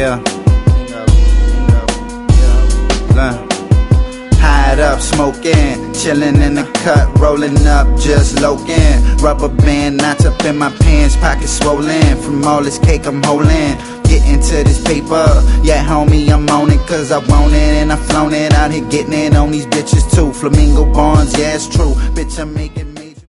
Yeah. High up, smoking, chilling in the cut, rolling up, just loking. Rubber band knots up in my pants, pockets swollen from all this cake I'm holding. Getting to this paper, yeah, homie, I'm on it, cause I want it and I flown it. Out here getting it on these bitches too. Flamingo Barnes, yeah, it's true. Bitch, I'm making